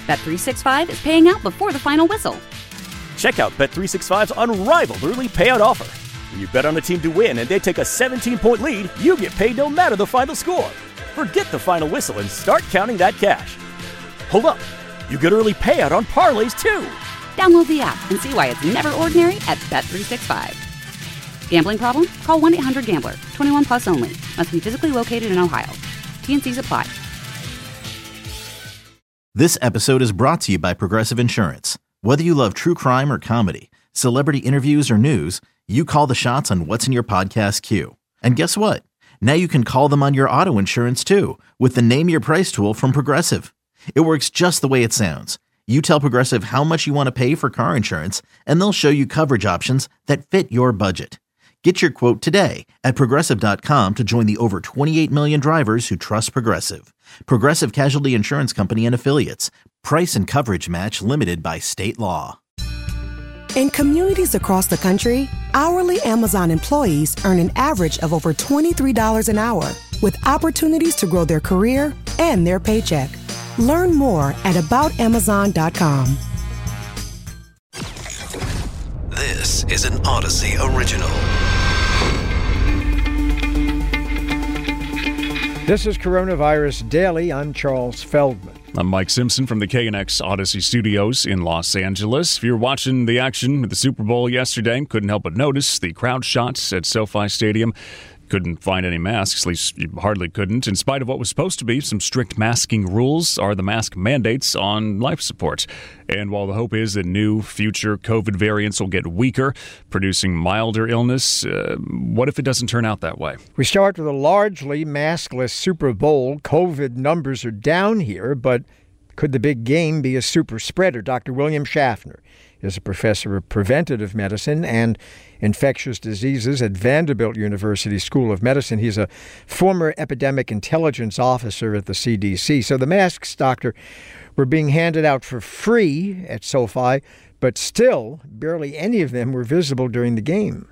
Bet365 is paying out before the final whistle. Check out Bet365's unrivaled early payout offer. When you bet on a team to win and they take a 17-point lead, you get paid no matter the final score. Forget the final whistle and start counting that cash. Hold up. You get early payout on parlays, too. Download the app and see why it's never ordinary at Bet365. Gambling problem? Call 1-800-GAMBLER. 21 plus only. Must be physically located in Ohio. T&Cs apply. This episode is brought to you by Progressive Insurance. Whether you love true crime or comedy, celebrity interviews or news, you call the shots on what's in your podcast queue. And guess what? Now you can call them on your auto insurance too with the Name Your Price tool from Progressive. It works just the way it sounds. You tell Progressive how much you want to pay for car insurance, and they'll show you coverage options that fit your budget. Get your quote today at Progressive.com to join the over 28 million drivers who trust Progressive. Progressive Casualty Insurance Company and Affiliates. Price and coverage match limited by state law. In communities across the country, hourly Amazon employees earn an average of over $23 an hour, with opportunities to grow their career and their paycheck. Learn more at aboutamazon.com. This is an Odyssey original. This is Coronavirus Daily. I'm Charles Feldman. I'm Mike Simpson from the KNX Odyssey Studios in Los Angeles. If you're watching the action at the Super Bowl yesterday, couldn't help but notice the crowd shots at SoFi Stadium. Couldn't find any masks, at least you hardly couldn't. In spite of what was supposed to be some strict masking rules, are the mask mandates on life support. And while the hope is that new future COVID variants will get weaker, producing milder illness, what if it doesn't turn out that way? We start with a largely maskless Super Bowl. COVID numbers are down here, but could the big game be a super spreader? Dr. William Schaffner is a professor of preventative medicine and infectious diseases at Vanderbilt University School of Medicine. He's a former epidemic intelligence officer at the CDC. So the masks, doctor, were being handed out for free at SoFi, but still barely any of them were visible during the game.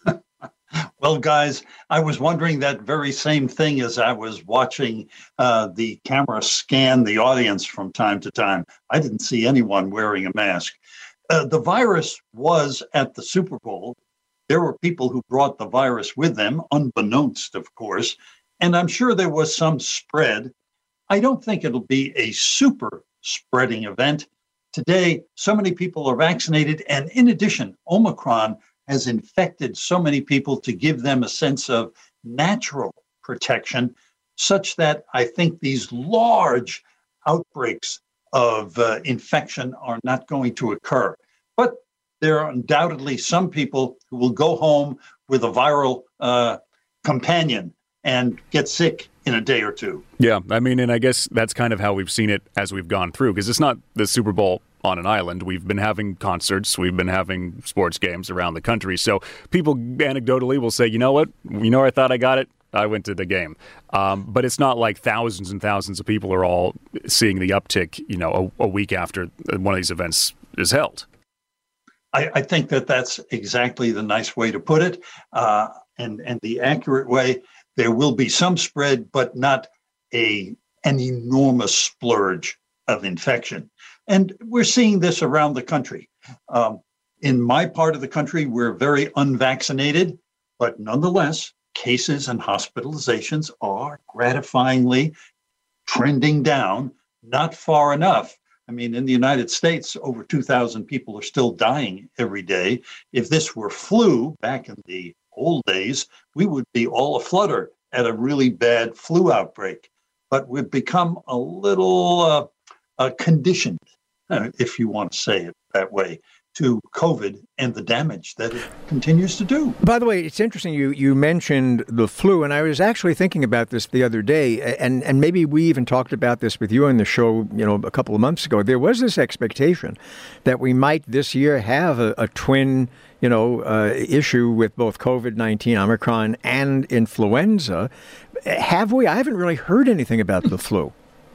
Well, guys, I was wondering that very same thing as I was watching the camera scan the audience from time to time. I didn't see anyone wearing a mask. The virus was at the Super Bowl. There were people who brought the virus with them, unbeknownst, of course, and I'm sure there was some spread. I don't think it'll be a super spreading event. Today, so many people are vaccinated, and in addition, Omicron has infected so many people to give them a sense of natural protection, such that I think these large outbreaks of infection are not going to occur. But there are undoubtedly some people who will go home with a viral companion and get sick in a day or two. Yeah, I mean, and I guess that's kind of how we've seen it as we've gone through, because it's not the Super Bowl on an island. We've been having concerts, we've been having sports games around the country. So people anecdotally will say, you know what, I thought I got it. I went to the game. But it's not like thousands and thousands of people are all seeing the uptick, a week after one of these events is held. I think that's exactly the nice way to put it. And the accurate way, there will be some spread, but not an enormous splurge of infection. And we're seeing this around the country. In my part of the country, we're very unvaccinated, but nonetheless, cases and hospitalizations are gratifyingly trending down, not far enough. I mean, in the United States, over 2,000 people are still dying every day. If this were flu back in the old days, we would be all aflutter at a really bad flu outbreak. But we've become a little conditioned, if you want to say it that way, to COVID and the damage that it continues to do. By the way, it's interesting you mentioned the flu, and I was actually thinking about this the other day, and maybe we even talked about this with you on the show, a couple of months ago. There was this expectation that we might this year have a twin, issue with both COVID-19, Omicron, and influenza. Have we? I haven't really heard anything about the flu.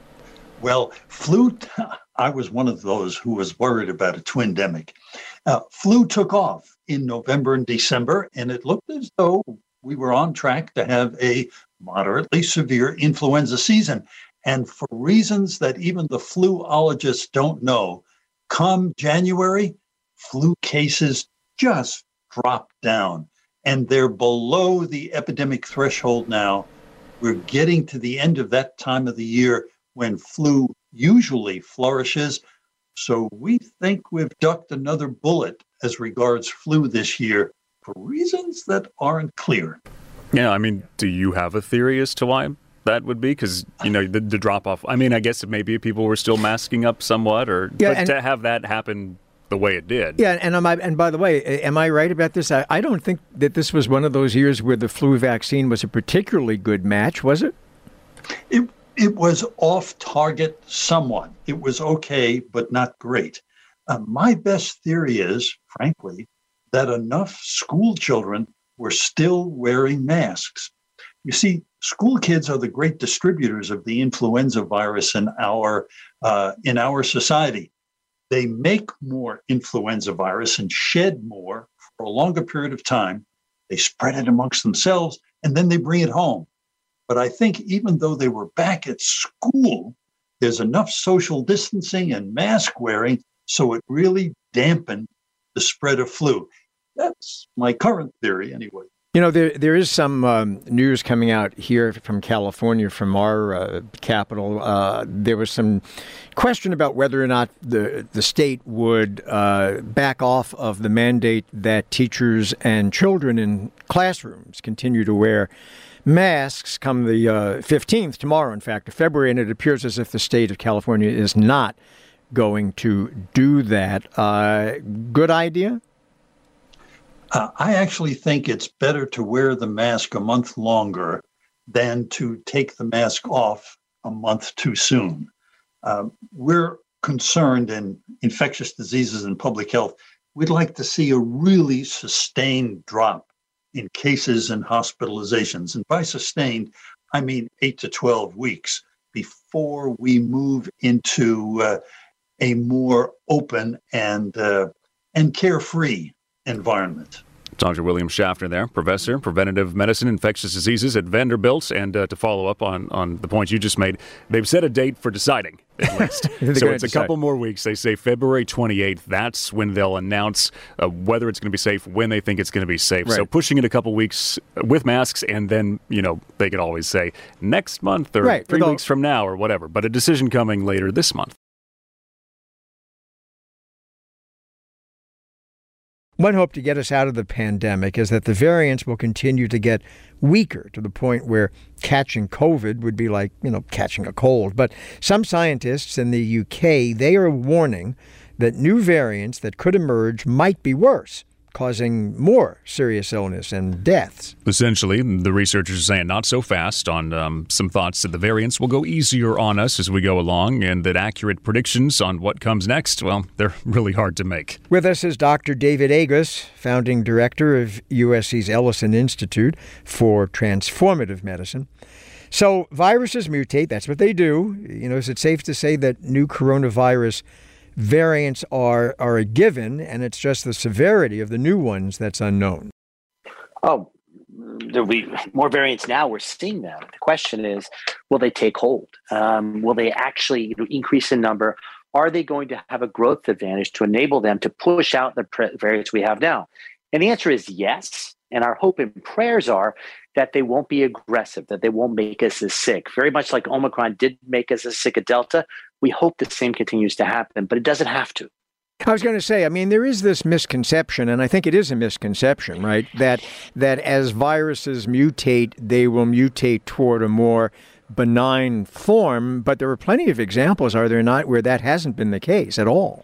Well, flu, I was one of those who was worried about a twindemic. Flu took off in November and December, and it looked as though we were on track to have a moderately severe influenza season. And for reasons that even the fluologists don't know, come January, flu cases just drop down. And they're below the epidemic threshold now. We're getting to the end of that time of the year when flu usually flourishes. So we think we've ducked another bullet as regards flu this year for reasons that aren't clear. Yeah, I mean, do you have a theory as to why that would be? Because, the drop-off, I mean, I guess maybe people were still masking up somewhat, but to have that happen the way it did. Yeah, and by the way, am I right about this? I don't think that this was one of those years where the flu vaccine was a particularly good match, was it? It was off target somewhat. It was okay, but not great. My best theory is, frankly, that enough school children were still wearing masks. You see, school kids are the great distributors of the influenza virus in our society. They make more influenza virus and shed more for a longer period of time. They spread it amongst themselves, and then they bring it home. But I think even though they were back at school, there's enough social distancing and mask wearing, so it really dampened the spread of flu. That's my current theory anyway. There is some news coming out here from California, from our capital. There was some question about whether or not the state would back off of the mandate that teachers and children in classrooms continue to wear masks come the 15th, tomorrow, in fact, of February, and it appears as if the state of California is not going to do that. Good idea? I actually think it's better to wear the mask a month longer than to take the mask off a month too soon. We're concerned in infectious diseases and public health. We'd like to see a really sustained drop in cases and hospitalizations. And by sustained, I mean 8 to 12 weeks before we move into a more open and carefree environment. Dr. William Schaffner there, professor, preventative medicine, infectious diseases at Vanderbilt. And to follow up on the point you just made, they've set a date for deciding, at least. So it's a couple more weeks. They say February 28th. That's when they'll announce whether it's going to be safe, when they think it's going to be safe. Right. So pushing it a couple weeks with masks, and then, they could always say next month or 3 weeks from now or whatever. But a decision coming later this month. One hope to get us out of the pandemic is that the variants will continue to get weaker to the point where catching COVID would be like, catching a cold. But some scientists in the UK, they are warning that new variants that could emerge might be worse, causing more serious illness and deaths. Essentially, the researchers are saying not so fast on some thoughts that the variants will go easier on us as we go along, and that accurate predictions on what comes next, well, they're really hard to make. With us is Dr. David Agus, founding director of USC's Ellison Institute for Transformative Medicine. So viruses mutate, that's what they do. Is it safe to say that new coronavirus variants are a given, and it's just the severity of the new ones that's unknown? Oh, there'll be more variants now. We're seeing them. The question is, will they take hold? Will they actually increase in number? Are they going to have a growth advantage to enable them to push out the variants we have now? And the answer is yes. And our hope and prayers are that they won't be aggressive, that they won't make us as sick. Very much like Omicron did make us as sick as Delta, we hope the same continues to happen, but it doesn't have to. I was going to say, there is this misconception, and I think it is a misconception, right, that as viruses mutate, they will mutate toward a more benign form, but there are plenty of examples, are there not, where that hasn't been the case at all?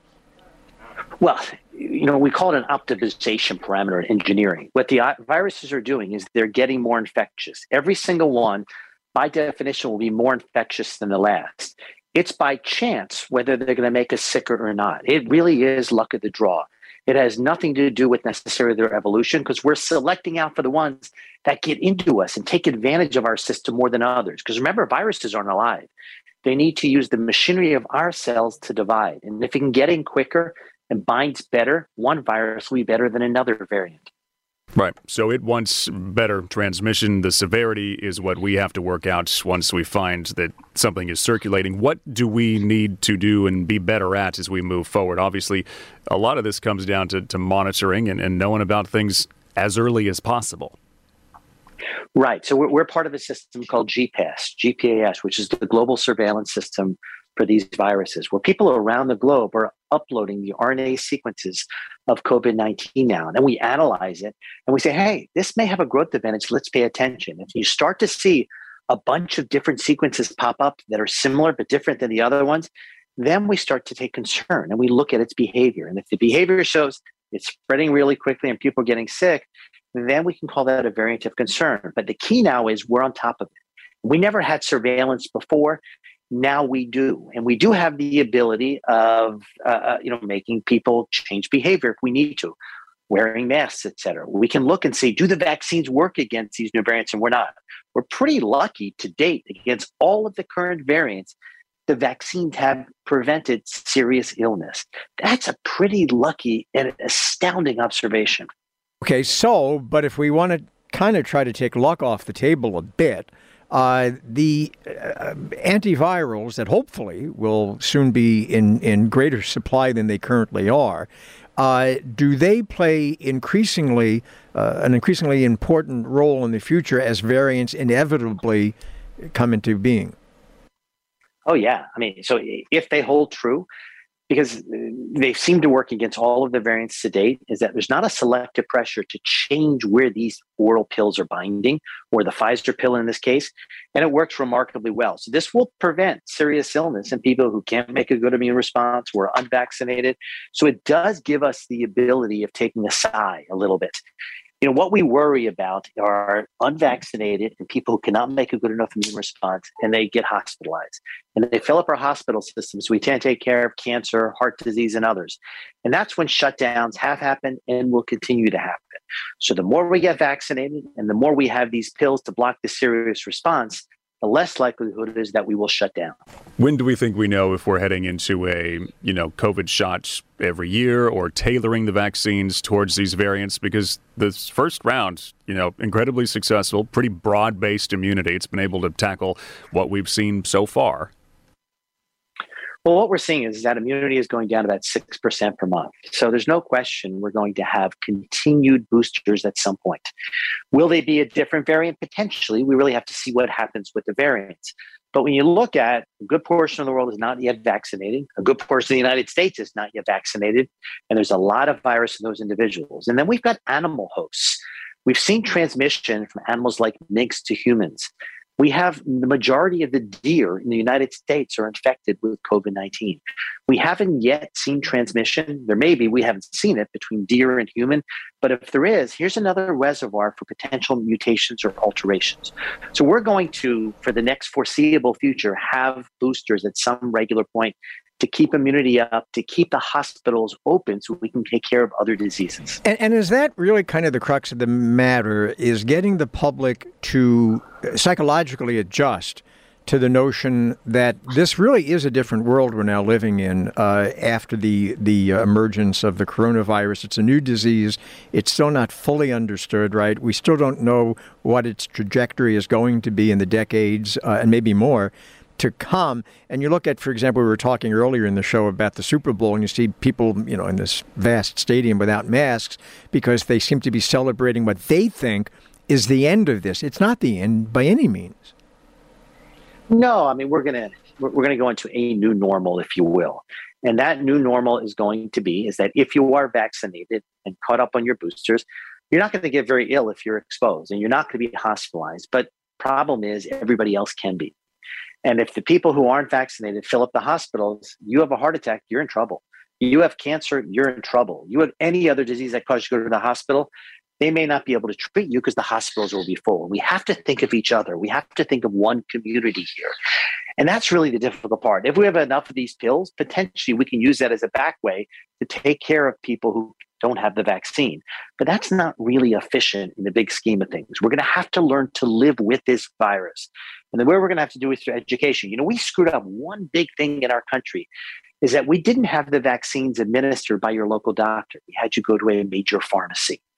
Well, we call it an optimization parameter in engineering. What the viruses are doing is they're getting more infectious. Every single one, by definition, will be more infectious than the last. It's by chance whether they're going to make us sicker or not. It really is luck of the draw. It has nothing to do with necessarily their evolution, because we're selecting out for the ones that get into us and take advantage of our system more than others. Because remember, viruses aren't alive. They need to use the machinery of our cells to divide. And if it can get in quicker and binds better, one virus will be better than another variant. Right. So it wants better transmission. The severity is what we have to work out once we find that something is circulating. What do we need to do and be better at as we move forward? Obviously, a lot of this comes down to monitoring and knowing about things as early as possible. Right. So we're part of a system called GPAS, which is the global surveillance system for these viruses, where people around the globe are uploading the RNA sequences of COVID-19 now. And then we analyze it and we say, hey, this may have a growth advantage. Let's pay attention. If you start to see a bunch of different sequences pop up that are similar but different than the other ones, then we start to take concern and we look at its behavior. And if the behavior shows it's spreading really quickly and people are getting sick, then we can call that a variant of concern. But the key now is we're on top of it. We never had surveillance before. Now we do. And we do have the ability of, making people change behavior if we need to, wearing masks, et cetera. We can look and see, do the vaccines work against these new variants? And we're not. We're pretty lucky to date against all of the current variants. The vaccines have prevented serious illness. That's a pretty lucky and astounding observation. Okay, but if we want to kind of try to take luck off the table a bit, the antivirals that hopefully will soon be in greater supply than they currently are, do they play an increasingly important role in the future as variants inevitably come into being? Oh, yeah. I mean, so if they hold true, because they seem to work against all of the variants to date, is that there's not a selective pressure to change where these oral pills are binding, or the Pfizer pill in this case, and it works remarkably well. So this will prevent serious illness in people who can't make a good immune response, who are unvaccinated. So it does give us the ability of taking a sigh a little bit. You know, what we worry about are unvaccinated and people who cannot make a good enough immune response, and they get hospitalized. And they fill up our hospital systems. We can't take care of cancer, heart disease, and others. And that's when shutdowns have happened and will continue to happen. So the more we get vaccinated and the more we have these pills to block the serious response, the less likelihood it is that we will shut down. When do we think we know if we're heading into a, COVID shot every year, or tailoring the vaccines towards these variants? Because this first round, incredibly successful, pretty broad-based immunity. It's been able to tackle what we've seen so far. Well, what we're seeing is that immunity is going down about 6% per month. So there's no question we're going to have continued boosters at some point. Will they be a different variant? Potentially. We really have to see what happens with the variants. But when you look at a good portion of the world is not yet vaccinated, a good portion of the United States is not yet vaccinated, and there's a lot of virus in those individuals. And then we've got animal hosts. We've seen transmission from animals like minks to humans. We have the majority of the deer in the United States are infected with COVID-19. We haven't yet seen transmission. There may be, we haven't seen it between deer and human. But if there is, here's another reservoir for potential mutations or alterations. So we're going to, for the next foreseeable future, have boosters at some regular point to keep immunity up, to keep the hospitals open so we can take care of other diseases. And is that really kind of the crux of the matter, is getting the public to psychologically adjust to the notion that this really is a different world we're now living in after the emergence of the coronavirus. It's a new disease. It's still not fully understood, right? We still don't know what its trajectory is going to be in the decades and maybe more to come. And you look at, for example, we were talking earlier in the show about the Super Bowl, and you see people, in this vast stadium without masks because they seem to be celebrating what they think is the end of this. It's not the end by any means. No, I mean, we're gonna go into a new normal, if you will. And that new normal is going to be is that if you are vaccinated and caught up on your boosters, you're not going to get very ill if you're exposed, and you're not going to be hospitalized. But problem is everybody else can be. And if the people who aren't vaccinated fill up the hospitals, you have a heart attack, you're in trouble. You have cancer, you're in trouble. You have any other disease that causes you to go to the hospital, they may not be able to treat you because the hospitals will be full. We have to think of each other. We have to think of one community here. And that's really the difficult part. If we have enough of these pills, potentially we can use that as a back way to take care of people who don't have the vaccine. But that's not really efficient in the big scheme of things. We're going to have to learn to live with this virus. And the way we're going to have to do it through education. We screwed up one big thing in our country is that we didn't have the vaccines administered by your local doctor. We had you go to a major pharmacy.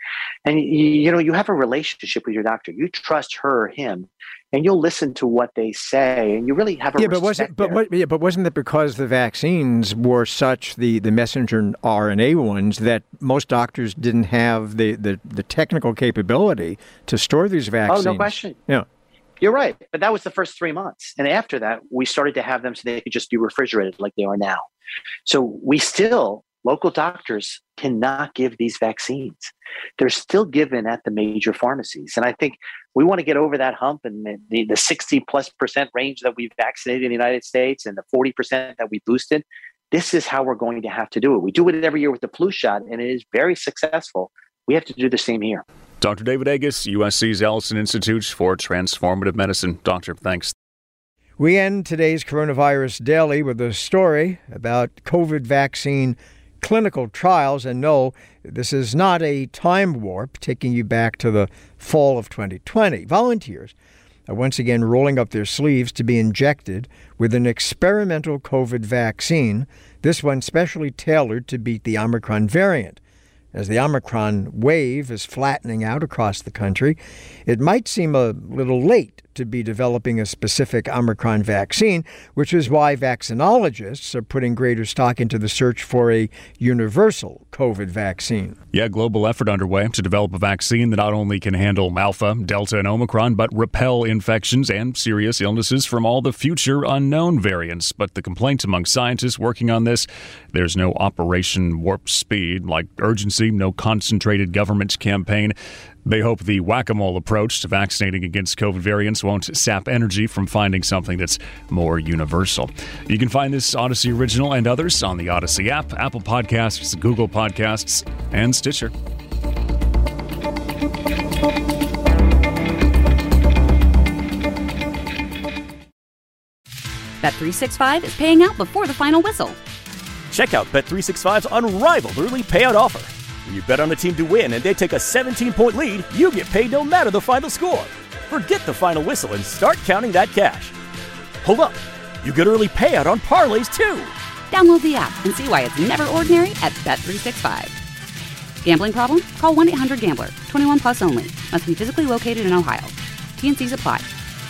And you have a relationship with your doctor. You trust her or him, and you'll listen to what they say, and you really have a respect. But wasn't it because the vaccines were such, the messenger RNA ones, that most doctors didn't have the technical capability to store these vaccines? Oh, no question. Yeah. You're right. But that was the first 3 months. And after that, we started to have them so they could just be refrigerated like they are now. So local doctors cannot give these vaccines. They're still given at the major pharmacies. And I think we want to get over that hump, and the 60+% range that we've vaccinated in the United States and the 40% that we boosted. This is how we're going to have to do it. We do it every year with the flu shot, and it is very successful. We have to do the same here. Dr. David Agus, USC's Ellison Institute for Transformative Medicine. Doctor, thanks. We end today's Coronavirus Daily with a story about COVID vaccine clinical trials. And no, this is not a time warp taking you back to the fall of 2020. Volunteers are once again rolling up their sleeves to be injected with an experimental COVID vaccine, this one specially tailored to beat the Omicron variant. As the Omicron wave is flattening out across the country, it might seem a little late to be developing a specific Omicron vaccine, which is why vaccinologists are putting greater stock into the search for a universal COVID vaccine. Yeah, global effort underway to develop a vaccine that not only can handle Alpha, Delta, and Omicron, but repel infections and serious illnesses from all the future unknown variants. But the complaint among scientists working on this, there's no Operation Warp Speed, like urgency, no concentrated government campaign. They hope the whack-a-mole approach to vaccinating against COVID variants won't sap energy from finding something that's more universal. You can find this Odyssey original and others on the Odyssey app, Apple Podcasts, Google Podcasts, and Stitcher. Bet365 is paying out before the final whistle. Check out Bet365's unrivaled early payout offer. When you bet on a team to win and they take a 17-point lead, you get paid no matter the final score. Forget the final whistle and start counting that cash. Hold up. You get early payout on parlays, too. Download the app and see why it's never ordinary at Bet365. Gambling problem? Call 1-800-GAMBLER. 21 plus only. Must be physically located in Ohio. T&Cs apply.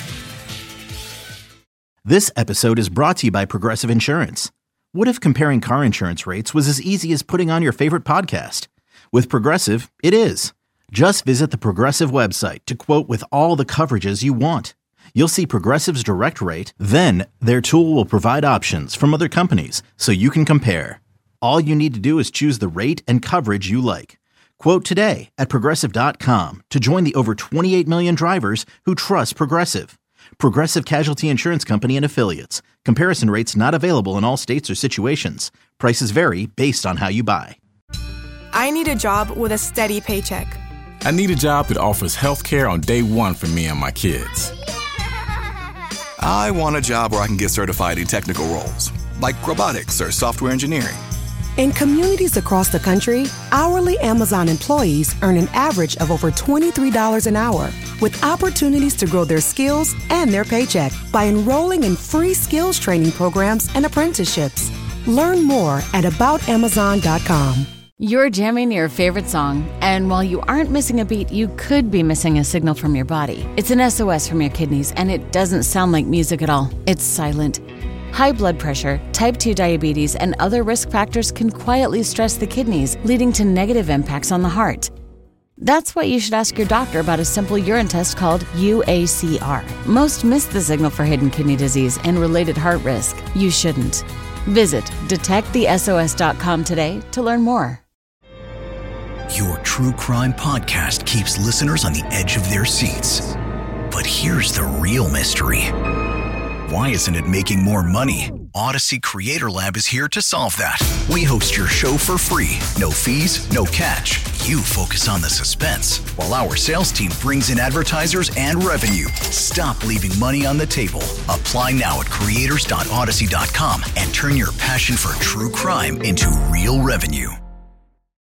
This episode is brought to you by Progressive Insurance. What if comparing car insurance rates was as easy as putting on your favorite podcast? With Progressive, it is. Just visit the Progressive website to quote with all the coverages you want. You'll see Progressive's direct rate, then their tool will provide options from other companies so you can compare. All you need to do is choose the rate and coverage you like. Quote today at Progressive.com to join the over 28 million drivers who trust Progressive. Progressive Casualty Insurance Company and Affiliates. Comparison rates not available in all states or situations. Prices vary based on how you buy. I need a job with a steady paycheck. I need a job that offers health care on day one for me and my kids. I want a job where I can get certified in technical roles, like robotics or software engineering. In communities across the country, hourly Amazon employees earn an average of over $23 an hour, with opportunities to grow their skills and their paycheck by enrolling in free skills training programs and apprenticeships. Learn more at aboutamazon.com. You're jamming your favorite song, and while you aren't missing a beat, you could be missing a signal from your body. It's an SOS from your kidneys, and it doesn't sound like music at all. It's silent. High blood pressure, type 2 diabetes, and other risk factors can quietly stress the kidneys, leading to negative impacts on the heart. That's why you should ask your doctor about a simple urine test called UACR. Most miss the signal for hidden kidney disease and related heart risk. You shouldn't. Visit detectthesos.com today to learn more. Your true crime podcast keeps listeners on the edge of their seats. But here's the real mystery. Why isn't it making more money? Odyssey Creator Lab is here to solve that. We host your show for free. No fees, no catch. You focus on the suspense, while our sales team brings in advertisers and revenue. Stop leaving money on the table. Apply now at creators.odyssey.com and turn your passion for true crime into real revenue.